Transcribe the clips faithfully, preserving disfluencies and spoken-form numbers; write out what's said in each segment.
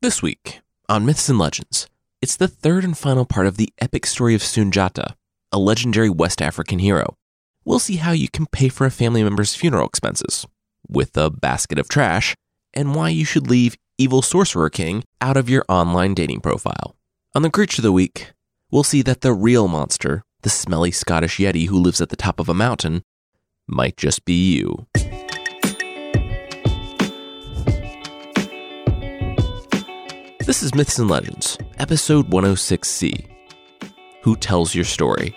This week, on Myths and Legends, it's the third and final part of the epic story of Soonjata, a legendary West African hero. We'll see how you can pay for a family member's funeral expenses with a basket of trash, and why you should leave Evil Sorcerer King out of your online dating profile. On the Creature of the Week, we'll see that the real monster, the smelly Scottish Yeti who lives at the top of a mountain, might just be you. This is Myths and Legends, episode one oh six C. Who Tells Your Story?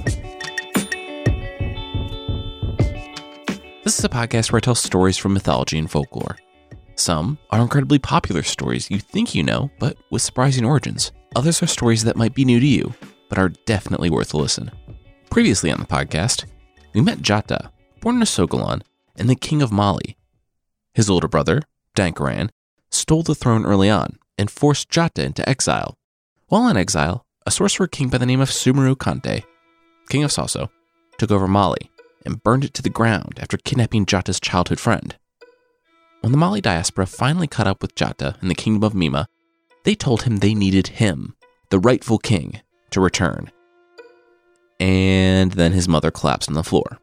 This is a podcast where I tell stories from mythology and folklore. Some are incredibly popular stories you think you know, but with surprising origins. Others are stories that might be new to you, but are definitely worth a listen. Previously on the podcast, we met Jata, born in Sogolon, and the king of Mali. His older brother, Dankaran, stole the throne early on and forced Jata into exile. While in exile, a sorcerer king by the name of Sumeru Kante, king of Sasso, took over Mali and burned it to the ground after kidnapping Jata's childhood friend. When the Mali diaspora finally caught up with Jata in the kingdom of Mima, they told him they needed him, the rightful king, to return. And then his mother collapsed on the floor.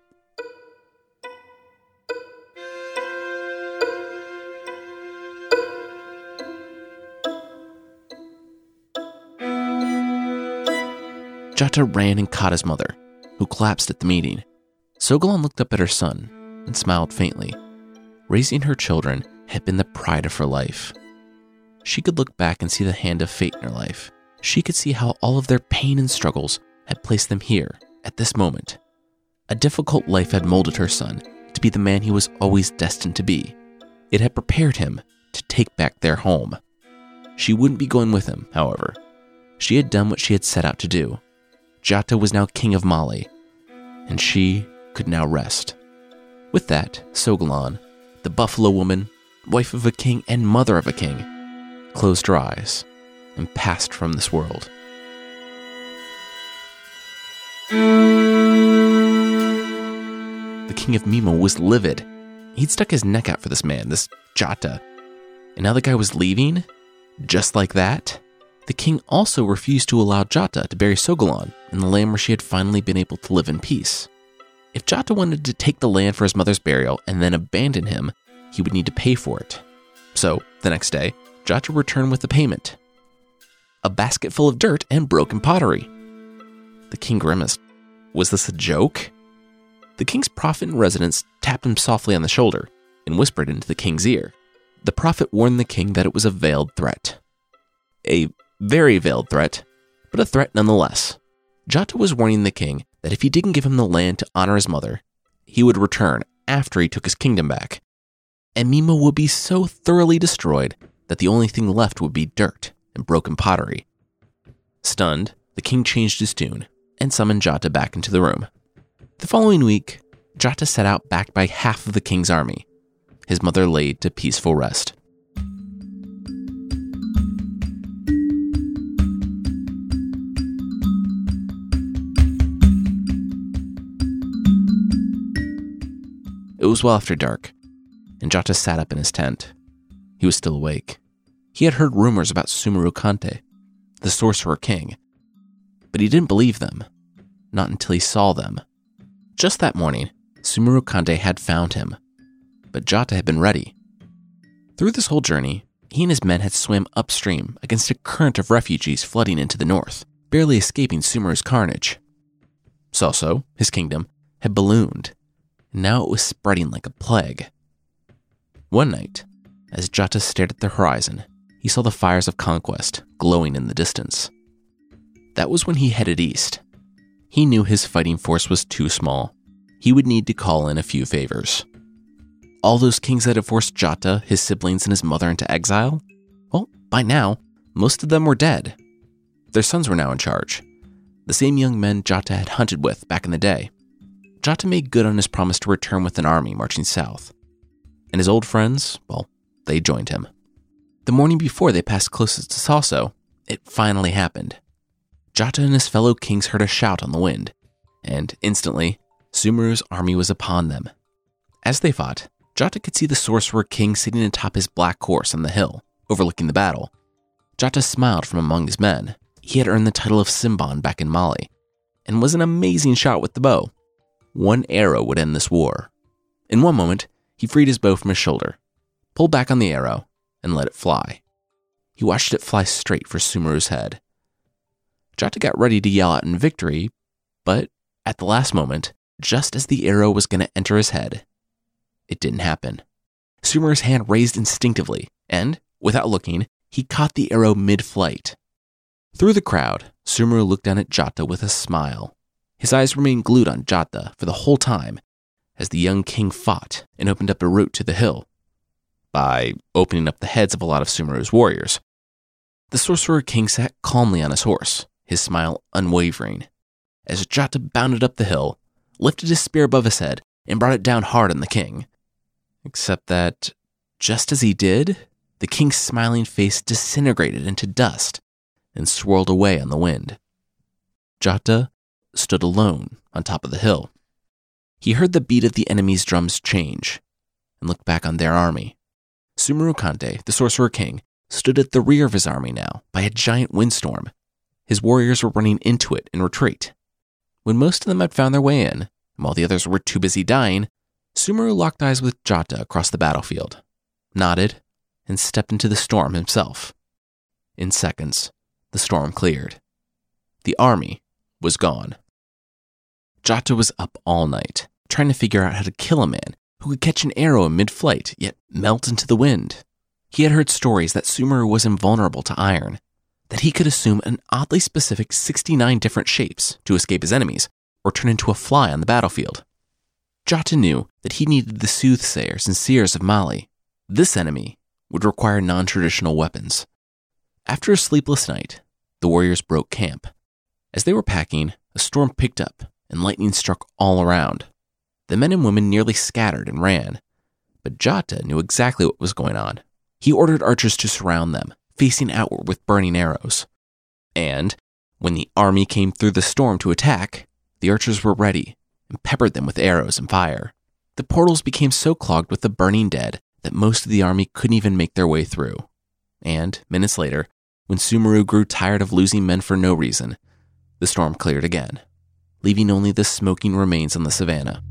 Jata ran and caught his mother, who collapsed at the meeting. Sogolon looked up at her son and smiled faintly. Raising her children had been the pride of her life. She could look back and see the hand of fate in her life. She could see how all of their pain and struggles had placed them here, at this moment. A difficult life had molded her son to be the man he was always destined to be. It had prepared him to take back their home. She wouldn't be going with him, however. She had done what she had set out to do. Jata was now king of Mali, and she could now rest. With that, Sogolon, the buffalo woman, wife of a king and mother of a king, closed her eyes and passed from this world. The king of Mima was livid. He'd stuck his neck out for this man, this Jata. And now the guy was leaving? Just like that? The king also refused to allow Jata to bury Sogolon in the land where she had finally been able to live in peace. If Jata wanted to take the land for his mother's burial and then abandon him, he would need to pay for it. So, the next day, Jata returned with the payment. A basket full of dirt and broken pottery. The king grimaced. Was this a joke? The king's prophet in residence tapped him softly on the shoulder and whispered into the king's ear. The prophet warned the king that it was a veiled threat. A very veiled threat, but a threat nonetheless. Jata was warning the king that if he didn't give him the land to honor his mother, he would return after he took his kingdom back. And Mima would be so thoroughly destroyed that the only thing left would be dirt and broken pottery. Stunned, the king changed his tune and summoned Jata back into the room. The following week, Jata set out backed by half of the king's army. His mother laid to peaceful rest. It was well after dark, and Jata sat up in his tent. He was still awake. He had heard rumors about Sumeru Kante, the sorcerer king, but he didn't believe them, not until he saw them. Just that morning, Sumeru Kante had found him, but Jata had been ready. Through this whole journey, he and his men had swam upstream against a current of refugees flooding into the north, barely escaping Sumeru's carnage. Sasso, his kingdom, had ballooned, and now it was spreading like a plague. One night, as Jata stared at the horizon, he saw the fires of conquest glowing in the distance. That was when he headed east. He knew his fighting force was too small. He would need to call in a few favors. All those kings that had forced Jata, his siblings, and his mother into exile? Well, by now, most of them were dead. Their sons were now in charge, the same young men Jata had hunted with back in the day. Jata made good on his promise to return with an army marching south. And his old friends, well, they joined him. The morning before they passed closest to Sasso, it finally happened. Jata and his fellow kings heard a shout on the wind, and instantly, Sumeru's army was upon them. As they fought, Jata could see the sorcerer king sitting atop his black horse on the hill, overlooking the battle, Jata smiled from among his men. He had earned the title of Simban back in Mali, and was an amazing shot with the bow. One arrow would end this war. In one moment, he freed his bow from his shoulder, pulled back on the arrow, and let it fly. He watched it fly straight for Sumeru's head. Jata got ready to yell out in victory, but at the last moment, just as the arrow was going to enter his head, it didn't happen. Sumeru's hand raised instinctively, and, without looking, he caught the arrow mid-flight. Through the crowd, Sumeru looked down at Jata with a smile. His eyes remained glued on Jata for the whole time as the young king fought and opened up a route to the hill by opening up the heads of a lot of Sumeru's warriors. The Sorcerer King sat calmly on his horse, his smile unwavering, as Jata bounded up the hill, lifted his spear above his head, and brought it down hard on the king. Except that, just as he did, the king's smiling face disintegrated into dust and swirled away on the wind. Jata stood alone on top of the hill. He heard the beat of the enemy's drums change and looked back on their army. Sumeru Kante, the Sorcerer King, stood at the rear of his army now by a giant windstorm. His warriors were running into it in retreat. When most of them had found their way in, and while the others were too busy dying, Sumeru locked eyes with Jata across the battlefield, nodded, and stepped into the storm himself. In seconds, the storm cleared. The army was gone. Jata was up all night, trying to figure out how to kill a man who could catch an arrow in mid-flight, yet melt into the wind. He had heard stories that Sumeru was invulnerable to iron, that he could assume an oddly specific sixty-nine different shapes to escape his enemies, or turn into a fly on the battlefield. Jata knew that he needed the soothsayers and seers of Mali. This enemy would require non-traditional weapons. After a sleepless night, the warriors broke camp. As they were packing, a storm picked up and lightning struck all around. The men and women nearly scattered and ran, but Jata knew exactly what was going on. He ordered archers to surround them, facing outward with burning arrows. And when the army came through the storm to attack, the archers were ready and peppered them with arrows and fire. The portals became so clogged with the burning dead that most of the army couldn't even make their way through. And minutes later, when Sumeru grew tired of losing men for no reason, the storm cleared again, leaving only the smoking remains on the savannah.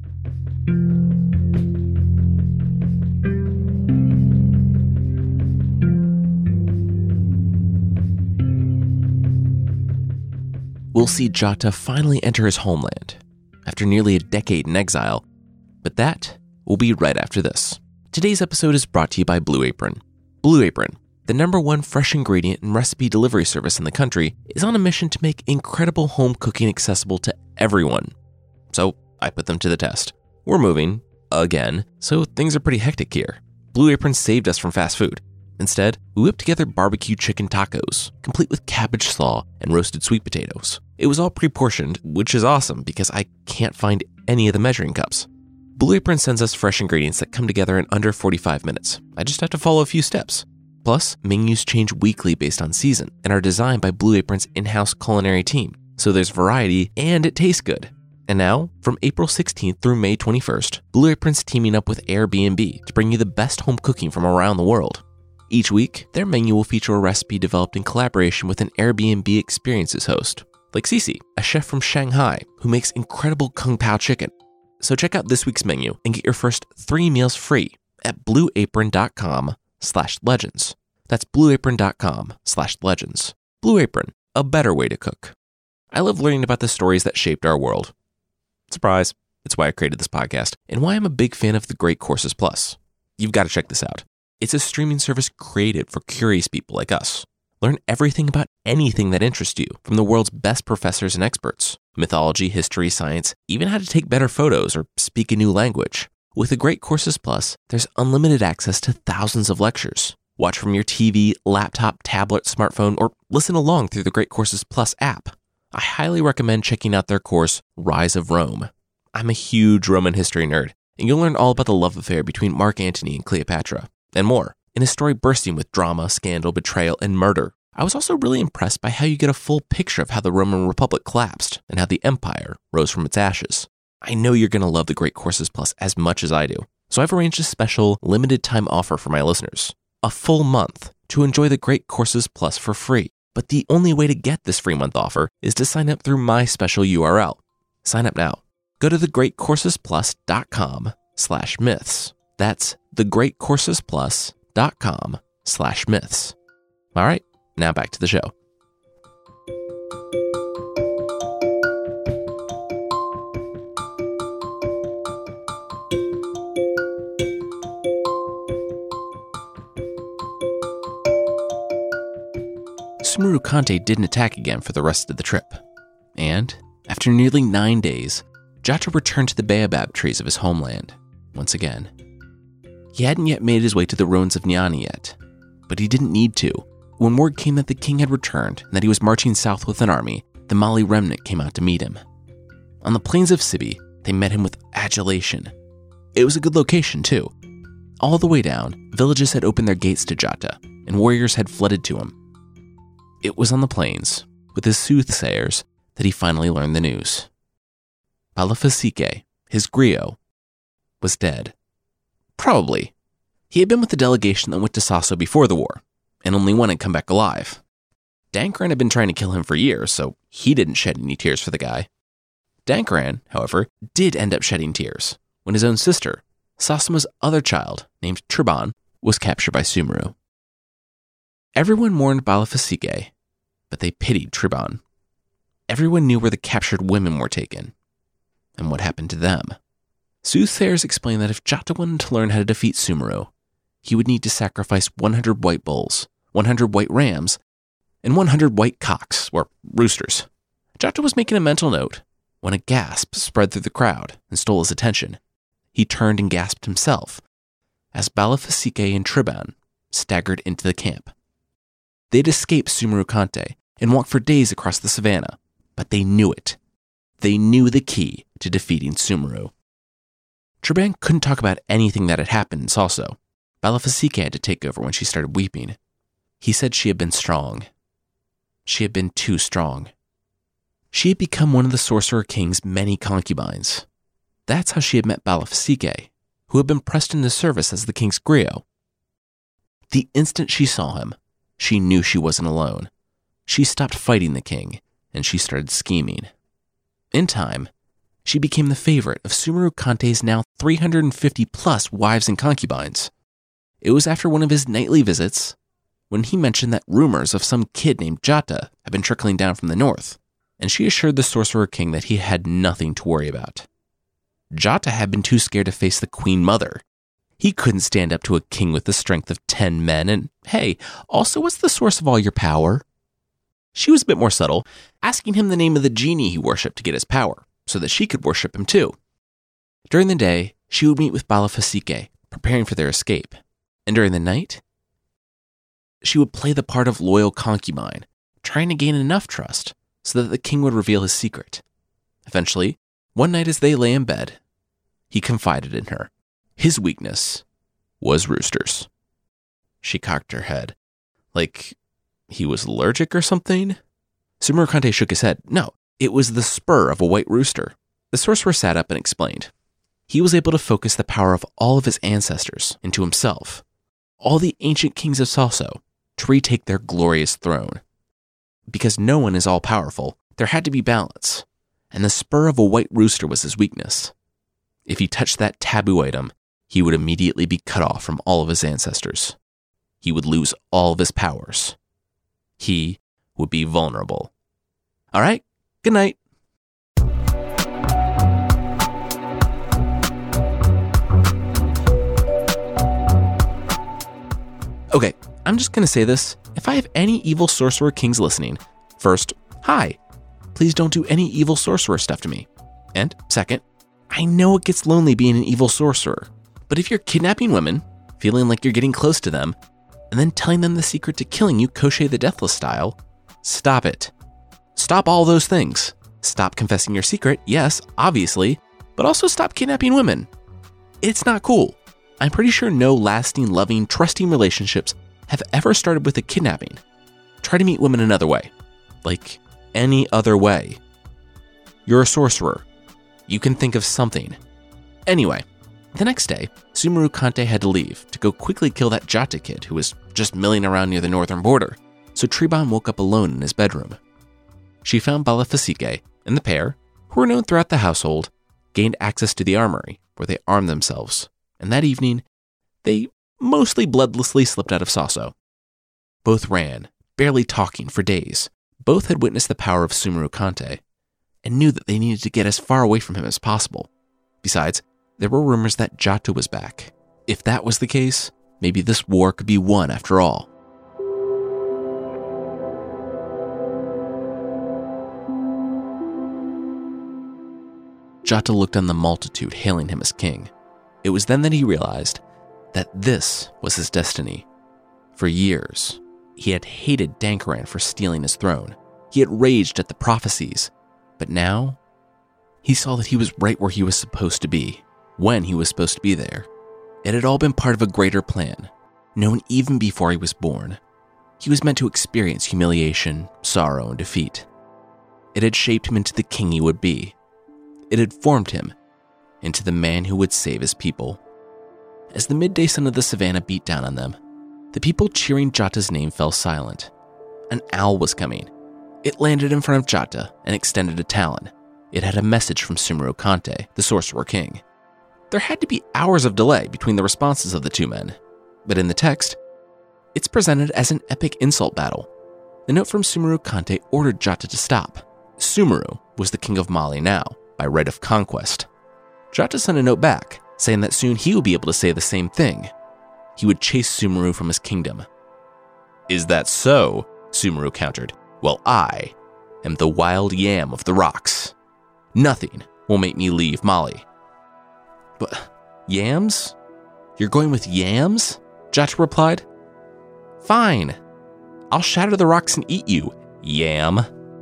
We'll see Jata finally enter his homeland after nearly a decade in exile, but that will be right after this. Today's episode is brought to you by Blue Apron. Blue Apron, the number one fresh ingredient and recipe delivery service in the country, is on a mission to make incredible home cooking accessible to everyone. So I put them to the test. We're moving, again, so things are pretty hectic here. Blue Apron saved us from fast food. Instead, we whipped together barbecue chicken tacos, complete with cabbage slaw and roasted sweet potatoes. It was all pre-portioned, which is awesome because I can't find any of the measuring cups. Blue Apron sends us fresh ingredients that come together in under forty-five minutes. I just have to follow a few steps. Plus, menus change weekly based on season and are designed by Blue Apron's in-house culinary team, so there's variety and it tastes good. And now, from April sixteenth through May twenty-first, Blue Apron's teaming up with Airbnb to bring you the best home cooking from around the world. Each week, their menu will feature a recipe developed in collaboration with an Airbnb Experiences host, like Cece, a chef from Shanghai who makes incredible Kung Pao chicken. So check out this week's menu and get your first three meals free at blueapron.com slash legends. That's blueapron.com slash legends. Blue Apron, a better way to cook. I love learning about the stories that shaped our world. Surprise, it's why I created this podcast and why I'm a big fan of the Great Courses Plus. You've got to check this out. It's a streaming service created for curious people like us. Learn everything about anything that interests you from the world's best professors and experts. Mythology, history, science, even how to take better photos or speak a new language. With the Great Courses Plus, there's unlimited access to thousands of lectures. Watch from your T V, laptop, tablet, smartphone, or listen along through the Great Courses Plus app. I highly recommend checking out their course, Rise of Rome. I'm a huge Roman history nerd, and you'll learn all about the love affair between Mark Antony and Cleopatra, and more, in a story bursting with drama, scandal, betrayal, and murder. I was also really impressed by how you get a full picture of how the Roman Republic collapsed and how the empire rose from its ashes. I know you're going to love the Great Courses Plus as much as I do, so I've arranged a special limited time offer for my listeners. A full month to enjoy the Great Courses Plus for free. But the only way to get this free month offer is to sign up through my special U R L. Sign up now. Go to thegreatcoursesplus.com slash myths. That's thegreatcoursesplus.com slash myths. All right, now back to the show. Sumuru Kante didn't attack again for the rest of the trip. And, after nearly nine days, Jata returned to the baobab trees of his homeland, once again. He hadn't yet made his way to the ruins of Nyani yet, but he didn't need to. When word came that the king had returned and that he was marching south with an army, the Mali remnant came out to meet him. On the plains of Sibi, they met him with adulation. It was a good location, too. All the way down, villages had opened their gates to Jata, and warriors had flooded to him. It was on the plains, with his soothsayers, that he finally learned the news. Balafasike, his griot, was dead. Probably. He had been with the delegation that went to Sasso before the war, and only one had come back alive. Dankaran had been trying to kill him for years, so he didn't shed any tears for the guy. Dankaran, however, did end up shedding tears when his own sister, Sasama's other child, named Triban, was captured by Sumuru. Everyone mourned Balafasike, but they pitied Triban. Everyone knew where the captured women were taken, and what happened to them. Soothsayers explained that if Jata wanted to learn how to defeat Sumuru, he would need to sacrifice one hundred white bulls, one hundred white rams, and one hundred white cocks, or roosters. Jata was making a mental note when a gasp spread through the crowd and stole his attention. He turned and gasped himself as Balafasike and Triban staggered into the camp. They'd escaped Sumuru Kante and walked for days across the savannah, but they knew it. They knew the key to defeating Sumuru. Triban couldn't talk about anything that had happened in Sasso. Balafasike had to take over when she started weeping. He said she had been strong. She had been too strong. She had become one of the Sorcerer King's many concubines. That's how she had met Balafasike, who had been pressed into service as the king's griot. The instant she saw him, she knew she wasn't alone. She stopped fighting the king, and she started scheming. In time, she became the favorite of Sumuru Kante's now three hundred fifty plus wives and concubines. It was after one of his nightly visits, when he mentioned that rumors of some kid named Jata had been trickling down from the north, and she assured the Sorcerer King that he had nothing to worry about. Jata had been too scared to face the Queen Mother. He couldn't stand up to a king with the strength of ten men, and hey, also what's the source of all your power? She was a bit more subtle, asking him the name of the genie he worshipped to get his power, so that she could worship him too. During the day, she would meet with Balafasike, preparing for their escape, and during the night, she would play the part of loyal concubine, trying to gain enough trust so that the king would reveal his secret. Eventually, one night as they lay in bed, he confided in her. His weakness was roosters. She cocked her head, like he was allergic or something. Sumuru Kante shook his head. No, it was the spur of a white rooster. The sorcerer sat up and explained. He was able to focus the power of all of his ancestors into himself, all the ancient kings of Sasso, to retake their glorious throne. Because no one is all-powerful, there had to be balance, and the spur of a white rooster was his weakness. If he touched that taboo item, he would immediately be cut off from all of his ancestors. He would lose all of his powers. He would be vulnerable. All right, good night. Okay, I'm just going to say this. If I have any evil sorcerer kings listening, first, hi. Please don't do any evil sorcerer stuff to me. And second, I know it gets lonely being an evil sorcerer, but if you're kidnapping women, feeling like you're getting close to them, and then telling them the secret to killing you Koschei the Deathless style, stop it. Stop all those things. Stop confessing your secret, yes, obviously, but also stop kidnapping women. It's not cool. I'm pretty sure no lasting, loving, trusting relationships have ever started with a kidnapping. Try to meet women another way. Like any other way. You're a sorcerer. You can think of something. Anyway, The next day, Sumeru Kante had to leave to go quickly kill that Jata kid who was just milling around near the northern border, so Treban woke up alone in his bedroom. She found Balafasike, and the pair, who were known throughout the household, gained access to the armory, where they armed themselves, and that evening, they mostly bloodlessly slipped out of Sasso. Both ran, barely talking, for days. Both had witnessed the power of Sumeru Kante, and knew that they needed to get as far away from him as possible. Besides, there were rumors that Jata was back. If that was the case, maybe this war could be won after all. Jata looked on the multitude hailing him as king. It was then that he realized that this was his destiny. For years, he had hated Dankaran for stealing his throne. He had raged at the prophecies. But now, he saw that he was right where he was supposed to be, when he was supposed to be there. It had all been part of a greater plan, known even before he was born. He was meant to experience humiliation, sorrow, and defeat. It had shaped him into the king he would be. It had formed him into the man who would save his people. As the midday sun of the savannah beat down on them, the people cheering Jata's name fell silent. An owl was coming. It landed in front of Jata and extended a talon. It had a message from Sumeru Kante, the Sorcerer King. There had to be hours of delay between the responses of the two men, but in the text, it's presented as an epic insult battle. The note from Sumeru Kante ordered Jata to stop. Sumeru was the king of Mali now, by right of conquest. Jata sent a note back, saying that soon he would be able to say the same thing. He would chase Sumeru from his kingdom. "Is that so?" Sumeru countered. "Well, I am the wild yam of the rocks. Nothing will make me leave Mali." "But yams? You're going with yams?" Jata replied. "Fine. I'll shatter the rocks and eat you, yam."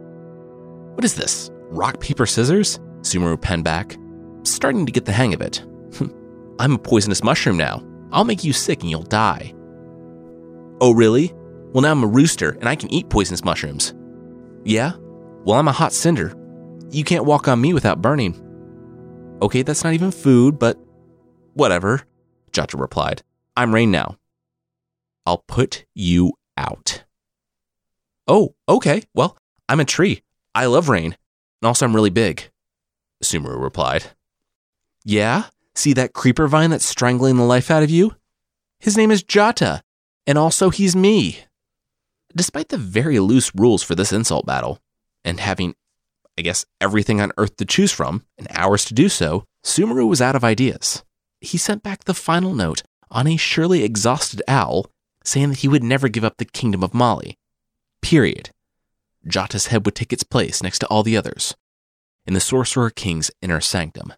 "What is this? Rock, paper, scissors?" Sumeru penned back, starting to get the hang of it. "I'm a poisonous mushroom now. I'll make you sick and you'll die." "Oh, really? Well, now I'm a rooster and I can eat poisonous mushrooms." "Yeah? Well, I'm a hot cinder. You can't walk on me without burning." "Okay, that's not even food, but whatever," Jata replied. "I'm rain now. I'll put you out." "Oh, okay. Well, I'm a tree. I love rain. And also I'm really big," Sumeru replied. "Yeah? See that creeper vine that's strangling the life out of you? His name is Jata, and also he's me." Despite the very loose rules for this insult battle, and having, I guess, everything on Earth to choose from, and hours to do so, Sumeru was out of ideas. He sent back the final note on a surely exhausted owl, saying that he would never give up the kingdom of Mali. Period. Jata's head would take its place next to all the others, in the Sorcerer King's inner sanctum.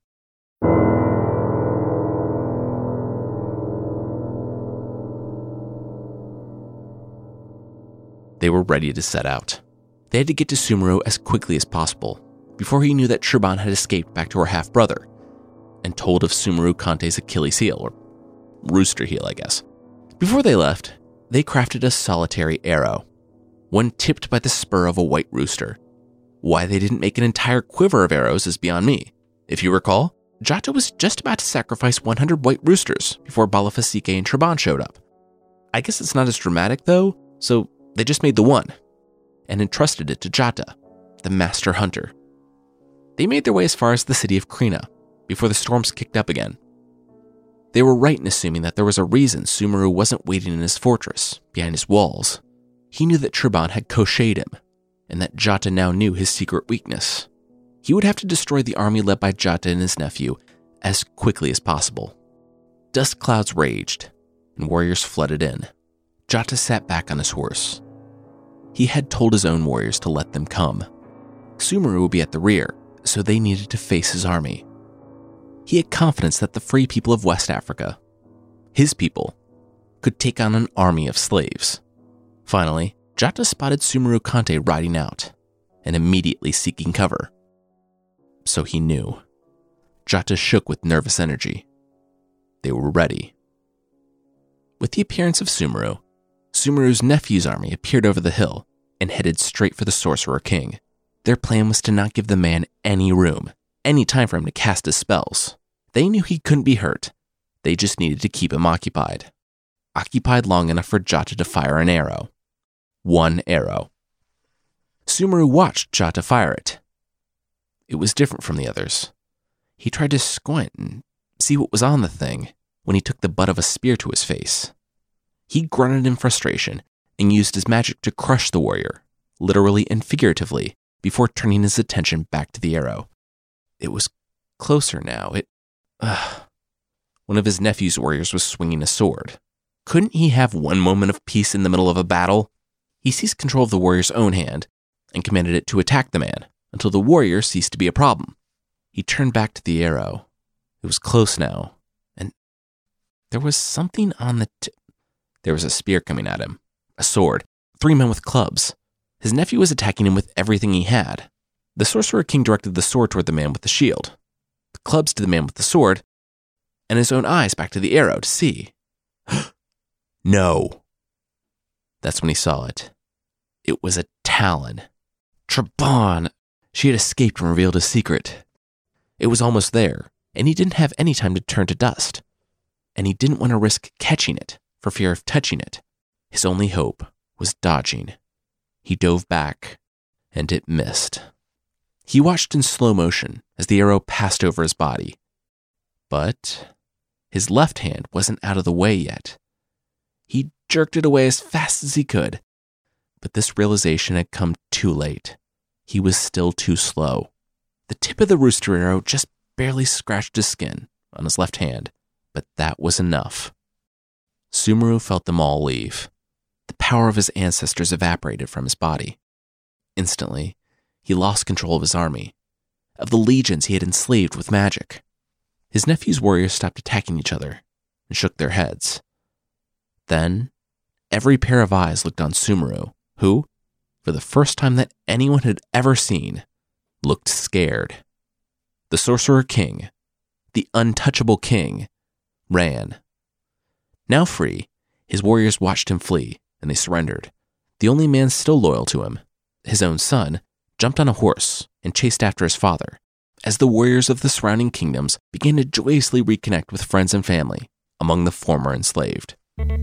They were ready to set out. They had to get to Sumeru as quickly as possible, before he knew that Treban had escaped back to her half-brother, and told of Sumeru Kante's Achilles heel, or rooster heel, I guess. Before they left, they crafted a solitary arrow, one tipped by the spur of a white rooster. Why they didn't make an entire quiver of arrows is beyond me. If you recall, Jata was just about to sacrifice one hundred white roosters before Balafasike and Treban showed up. I guess it's not as dramatic though, so they just made the one, and entrusted it to Jata, the master hunter. They made their way as far as the city of Krina, before the storms kicked up again. They were right in assuming that there was a reason Sumeru wasn't waiting in his fortress, behind his walls. He knew that Treban had crocheted him, and that Jata now knew his secret weakness. He would have to destroy the army led by Jata and his nephew as quickly as possible. Dust clouds raged, and warriors flooded in. Jata sat back on his horse. He had told his own warriors to let them come. Sumeru would be at the rear, so they needed to face his army. He had confidence that the free people of West Africa, his people, could take on an army of slaves. Finally, Jata spotted Sumeru Kante riding out, and immediately seeking cover. So he knew. Jata shook with nervous energy. They were ready. With the appearance of Sumeru, Sumeru's nephew's army appeared over the hill and headed straight for the Sorcerer King. Their plan was to not give the man any room, any time for him to cast his spells. They knew he couldn't be hurt. They just needed to keep him occupied. Occupied long enough for Jata to fire an arrow. One arrow. Sumeru watched Jata fire it. It was different from the others. He tried to squint and see what was on the thing when he took the butt of a spear to his face. He grunted in frustration and used his magic to crush the warrior, literally and figuratively, before turning his attention back to the arrow. It was closer now. It... Ugh. One of his nephew's warriors was swinging a sword. Couldn't he have one moment of peace in the middle of a battle? He seized control of the warrior's own hand and commanded it to attack the man until the warrior ceased to be a problem. He turned back to the arrow. It was close now, and there was something on the tip. There was a spear coming at him, a sword, three men with clubs. His nephew was attacking him with everything he had. The Sorcerer King directed the sword toward the man with the shield, the clubs to the man with the sword, and his own eyes back to the arrow to see. No. That's when he saw it. It was a talon. Trebon! She had escaped and revealed his secret. It was almost there, and he didn't have any time to turn to dust. And he didn't want to risk catching it for fear of touching it. His only hope was dodging. He dove back, and it missed. He watched in slow motion as the arrow passed over his body. But his left hand wasn't out of the way yet. He jerked it away as fast as he could. But this realization had come too late. He was still too slow. The tip of the rooster arrow just barely scratched his skin on his left hand, but that was enough. Sumeru felt them all leave. The power of his ancestors evaporated from his body. Instantly, he lost control of his army, of the legions he had enslaved with magic. His nephew's warriors stopped attacking each other and shook their heads. Then, every pair of eyes looked on Sumeru, who, for the first time that anyone had ever seen, looked scared. The Sorcerer King, the untouchable king, ran. Now free, his warriors watched him flee, and they surrendered. The only man still loyal to him, his own son, jumped on a horse and chased after his father, as the warriors of the surrounding kingdoms began to joyously reconnect with friends and family among the former enslaved.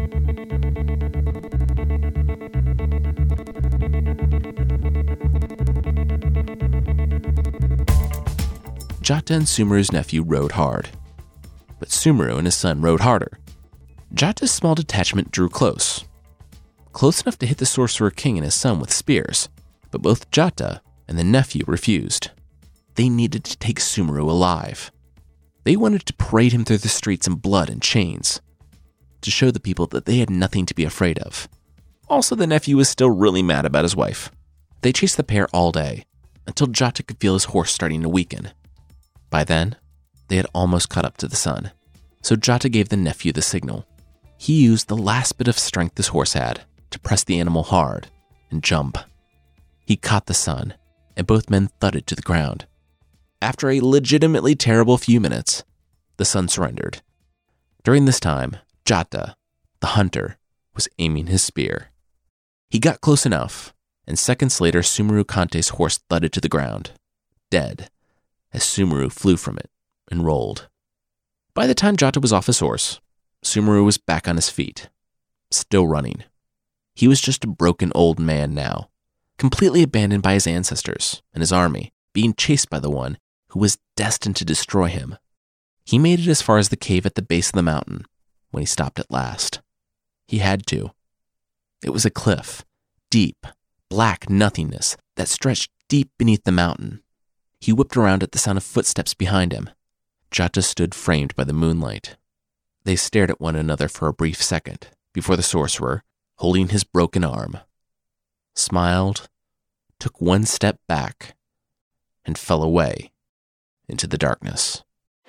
Jata and Sumeru's nephew rode hard, but Sumeru and his son rode harder. Jata's small detachment drew close, close enough to hit the Sorcerer King and his son with spears, but both Jata and the nephew refused. They needed to take Sumeru alive. They wanted to parade him through the streets in blood and chains, to show the people that they had nothing to be afraid of. Also, the nephew was still really mad about his wife. They chased the pair all day, until Jata could feel his horse starting to weaken. By then, they had almost caught up to the son, so Jata gave the nephew the signal. He used the last bit of strength his horse had to press the animal hard and jump. He caught the son, and both men thudded to the ground. After a legitimately terrible few minutes, the son surrendered. During this time, Jata, the hunter, was aiming his spear. He got close enough, and seconds later Sumeru Kante's horse thudded to the ground, dead, as Sumeru flew from it and rolled. By the time Jata was off his horse, Sumeru was back on his feet, still running. He was just a broken old man now, completely abandoned by his ancestors and his army, being chased by the one who was destined to destroy him. He made it as far as the cave at the base of the mountain when he stopped at last. He had to. It was a cliff, deep, black nothingness that stretched deep beneath the mountain. He whipped around at the sound of footsteps behind him. Jata stood framed by the moonlight. They stared at one another for a brief second before the sorcerer, holding his broken arm, smiled, took one step back, and fell away into the darkness.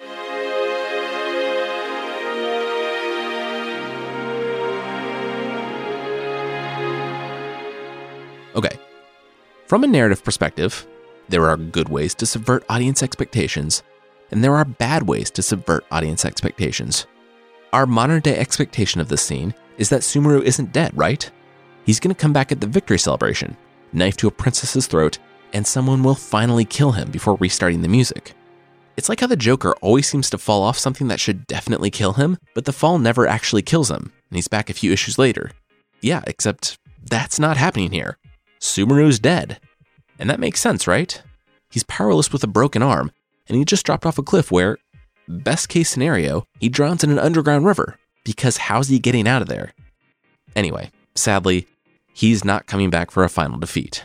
Okay, from a narrative perspective, there are good ways to subvert audience expectations, and there are bad ways to subvert audience expectations. Our modern-day expectation of this scene is that Sumeru isn't dead, right? He's going to come back at the victory celebration, knife to a princess's throat, and someone will finally kill him before restarting the music. It's like how the Joker always seems to fall off something that should definitely kill him, but the fall never actually kills him, and he's back a few issues later. Yeah, except that's not happening here. Sumeru's dead. And that makes sense, right? He's powerless with a broken arm, and he just dropped off a cliff where, best case scenario, he drowns in an underground river, because how's he getting out of there? Anyway, sadly, he's not coming back for a final defeat.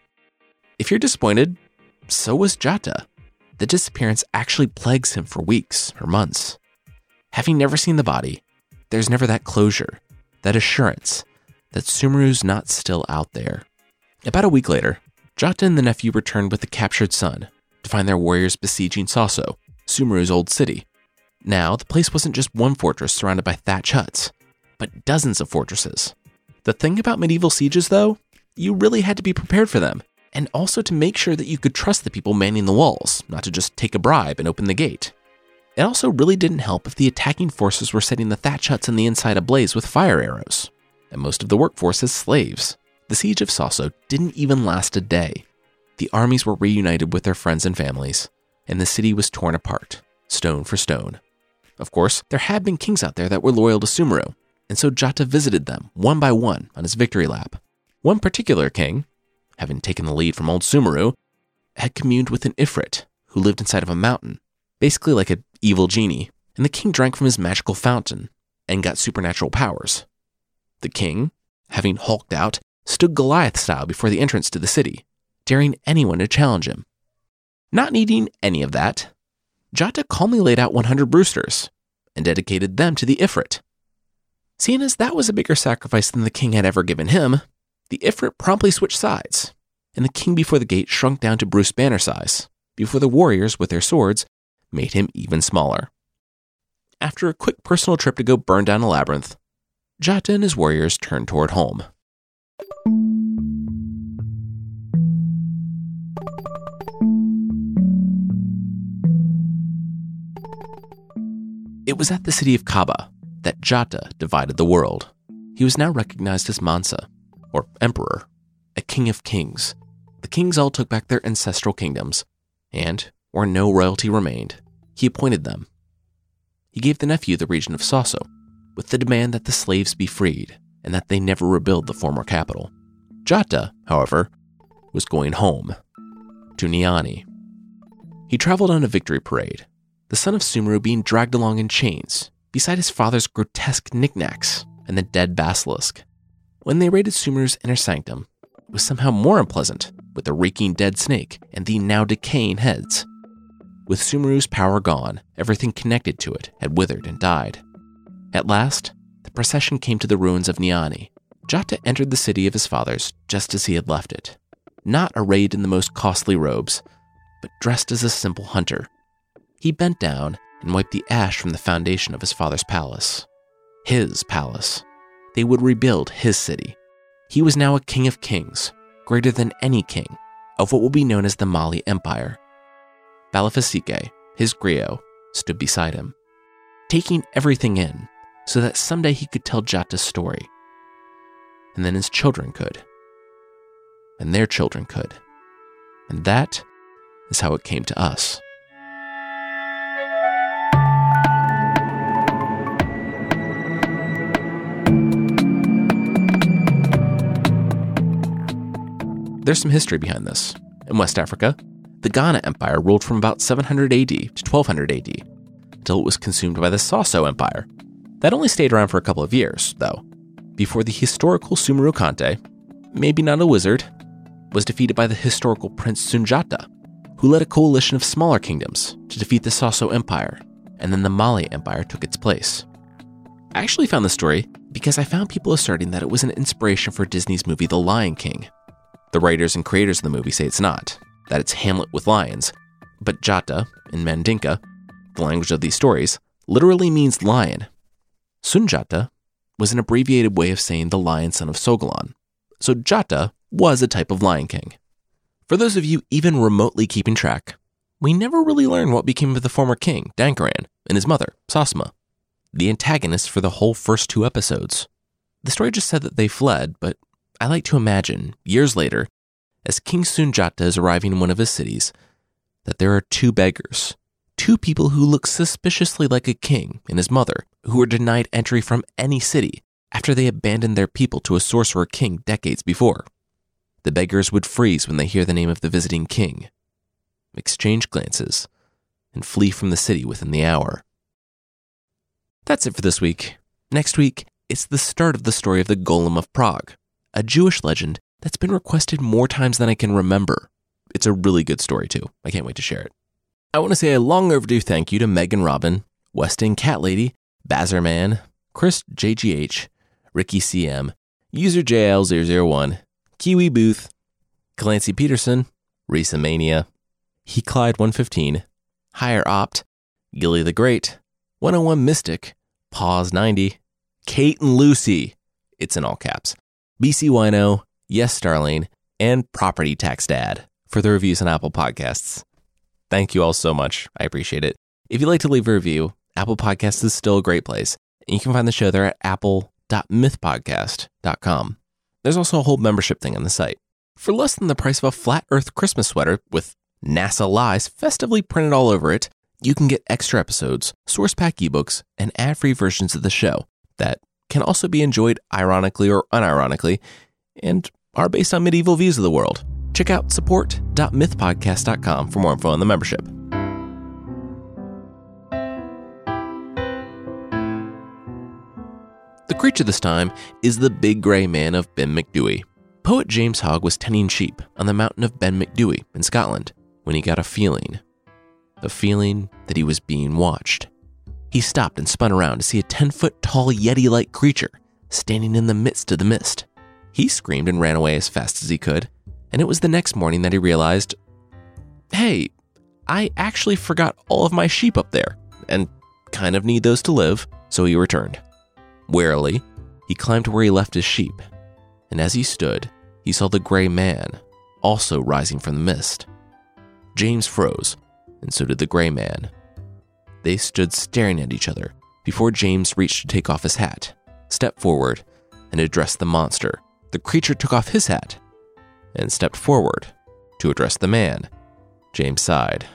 If you're disappointed, so was Jata. The disappearance actually plagues him for weeks or months. Having never seen the body, there's never that closure, that assurance that Sumeru's not still out there. About a week later, Jata and the nephew returned with the captured son to find their warriors besieging Saso, Sumeru's old city. Now, the place wasn't just one fortress surrounded by thatch huts, but dozens of fortresses. The thing about medieval sieges, though, you really had to be prepared for them, and also to make sure that you could trust the people manning the walls, not to just take a bribe and open the gate. It also really didn't help if the attacking forces were setting the thatch huts on the inside ablaze with fire arrows, and most of the workforce as slaves. The siege of Saso didn't even last a day. The armies were reunited with their friends and families, and the city was torn apart, stone for stone. Of course, there had been kings out there that were loyal to Sumeru, and so Jata visited them one by one on his victory lap. One particular king, having taken the lead from old Sumeru, had communed with an Ifrit who lived inside of a mountain, basically like an evil genie, and the king drank from his magical fountain and got supernatural powers. The king, having hulked out, stood Goliath-style before the entrance to the city, daring anyone to challenge him. Not needing any of that, Jata calmly laid out one hundred Brewsters and dedicated them to the Ifrit. Seeing as that was a bigger sacrifice than the king had ever given him, the Ifrit promptly switched sides, and the king before the gate shrunk down to Bruce Banner size, before the warriors with their swords made him even smaller. After a quick personal trip to go burn down a labyrinth, Jata and his warriors turned toward home. It was at the city of Kaba that Jata divided the world. He was now recognized as Mansa, or Emperor, a king of kings. The kings all took back their ancestral kingdoms, and, where no royalty remained, he appointed them. He gave the nephew the region of Saso, with the demand that the slaves be freed and that they never rebuild the former capital. Jata, however, was going home, to Niani. He traveled on a victory parade, the son of Sumeru being dragged along in chains, beside his father's grotesque knickknacks and the dead basilisk. When they raided Sumeru's inner sanctum, it was somehow more unpleasant, with the reeking dead snake and the now decaying heads. With Sumeru's power gone, everything connected to it had withered and died. At last, the procession came to the ruins of Niani. Jata entered the city of his fathers just as he had left it, not arrayed in the most costly robes, but dressed as a simple hunter. He bent down and wiped the ash from the foundation of his father's palace. His palace. They would rebuild his city. He was now a king of kings, greater than any king, of what will be known as the Mali Empire. Balafasike, his griot, stood beside him, taking everything in so that someday he could tell Jata's story. And then his children could. And their children could. And that is how it came to us. There's some history behind this. In West Africa, the Ghana Empire ruled from about seven hundred A D to twelve hundred A D, until it was consumed by the Saso Empire. That only stayed around for a couple of years, though, before the historical Sumeru Kante, maybe not a wizard, was defeated by the historical Prince Sunjata, who led a coalition of smaller kingdoms to defeat the Saso Empire, and then the Mali Empire took its place. I actually found this story because I found people asserting that it was an inspiration for Disney's movie The Lion King. The writers and creators of the movie say it's not, that it's Hamlet with lions, but Jata, in Mandinka, the language of these stories, literally means lion. Sunjata was an abbreviated way of saying the lion son of Sogolan, so Jata was a type of Lion King. For those of you even remotely keeping track, we never really learn what became of the former king, Dankaran, and his mother, Sasma, the antagonists for the whole first two episodes. The story just said that they fled, but I like to imagine, years later, as King Sunjata is arriving in one of his cities, that there are two beggars, two people who look suspiciously like a king and his mother, who were denied entry from any city after they abandoned their people to a sorcerer king decades before. The beggars would freeze when they hear the name of the visiting king, exchange glances, and flee from the city within the hour. That's it for this week. Next week, it's the start of the story of the Golem of Prague, a Jewish legend that's been requested more times than I can remember. It's a really good story, too. I can't wait to share it. I want to say a long overdue thank you to Megan Robin, Weston Cat Lady, Bazerman, Chris J G H, Ricky C M, User J L zero zero one, Kiwi Booth, Clancy Peterson, Risa Mania, He Clyde one fifteen, Higher Opt, Gilly the Great, one oh one Mystic, Pause ninety, Kate and Lucy, it's in all caps, B C Wino, Yes Starlane, and Property Tax Dad for the reviews on Apple Podcasts. Thank you all so much. I appreciate it. If you'd like to leave a review, Apple Podcasts is still a great place. And you can find the show there at apple dot myth podcast dot com. There's also a whole membership thing on the site. For less than the price of a flat earth Christmas sweater with NASA lies festively printed all over it, you can get extra episodes, source pack ebooks, and ad-free versions of the show that can also be enjoyed ironically or unironically and are based on medieval views of the world. Check out support dot myth podcast dot com for more info on the membership. The creature this time is the Big Grey Man of Ben Macdui. Poet James Hogg was tending sheep on the mountain of Ben Macdui in Scotland when he got a feeling. A feeling that he was being watched. He stopped and spun around to see a ten-foot tall Yeti-like creature standing in the midst of the mist. He screamed and ran away as fast as he could, and it was the next morning that he realized, hey, I actually forgot all of my sheep up there, and kind of need those to live, so he returned. Warily, he climbed to where he left his sheep, and as he stood, he saw the Grey Man, also rising from the mist. James froze, and so did the Grey Man. They stood staring at each other before James reached to take off his hat, stepped forward, and addressed the monster. The creature took off his hat and stepped forward to address the man. James sighed.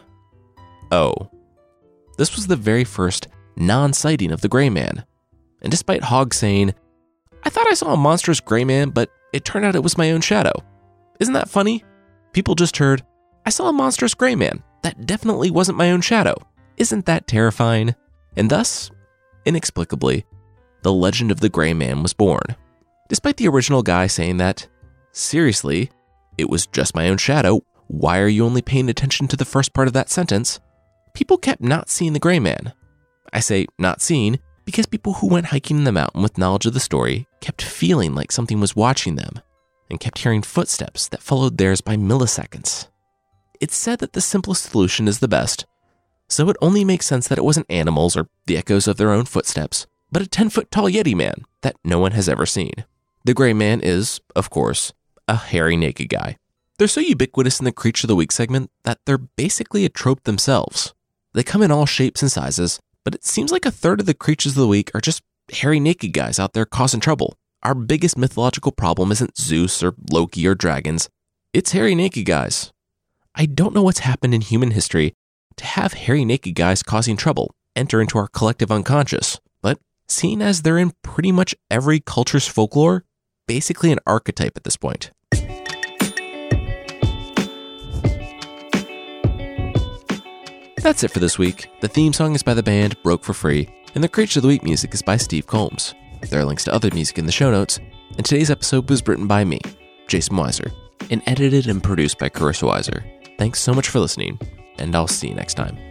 Oh. This was the very first non-sighting of the Grey Man. And despite Hogg saying, I thought I saw a monstrous Grey Man, but it turned out it was my own shadow. Isn't that funny? People just heard, I saw a monstrous Grey Man. That definitely wasn't my own shadow. Isn't that terrifying? And thus, inexplicably, the legend of the Grey Man was born. Despite the original guy saying that, seriously, it was just my own shadow, why are you only paying attention to the first part of that sentence? People kept not seeing the Grey Man. I say not seeing because people who went hiking in the mountain with knowledge of the story kept feeling like something was watching them and kept hearing footsteps that followed theirs by milliseconds. It's said that the simplest solution is the best, so it only makes sense that it wasn't animals or the echoes of their own footsteps, but a ten-foot tall Yeti man that no one has ever seen. The Grey Man is, of course, a hairy naked guy. They're so ubiquitous in the Creature of the Week segment that they're basically a trope themselves. They come in all shapes and sizes, but it seems like a third of the Creatures of the Week are just hairy naked guys out there causing trouble. Our biggest mythological problem isn't Zeus or Loki or dragons. It's hairy naked guys. I don't know what's happened in human history to have hairy naked guys causing trouble enter into our collective unconscious, but seeing as they're in pretty much every culture's folklore, basically an archetype at this point. That's it for this week. The theme song is by the band Broke for Free, and the Creature of the Week music is by Steve Combs. There are links to other music in the show notes, and today's episode was written by me, Jason Weiser, and edited and produced by Carissa Weiser. Thanks so much for listening, and I'll see you next time.